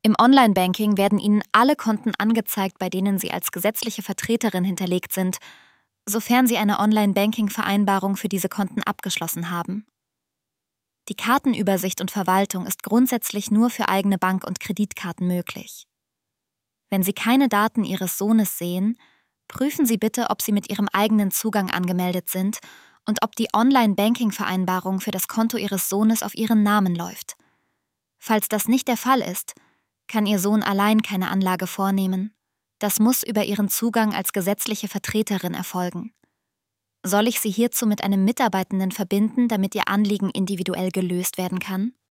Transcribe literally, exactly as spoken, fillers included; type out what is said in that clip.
Im Online-Banking werden Ihnen alle Konten angezeigt, bei denen Sie als gesetzliche Vertreterin hinterlegt sind, sofern Sie eine Online-Banking-Vereinbarung für diese Konten abgeschlossen haben. Die Kartenübersicht und Verwaltung ist grundsätzlich nur für eigene Bank- und Kreditkarten möglich. Wenn Sie keine Daten Ihres Sohnes sehen, prüfen Sie bitte, ob Sie mit Ihrem eigenen Zugang angemeldet sind und ob die Online-Banking-Vereinbarung für das Konto Ihres Sohnes auf Ihren Namen läuft. Falls das nicht der Fall ist, kann Ihr Sohn allein keine Anlage vornehmen. Das muss über Ihren Zugang als gesetzliche Vertreterin erfolgen. Soll ich Sie hierzu mit einem Mitarbeitenden verbinden, damit Ihr Anliegen individuell gelöst werden kann?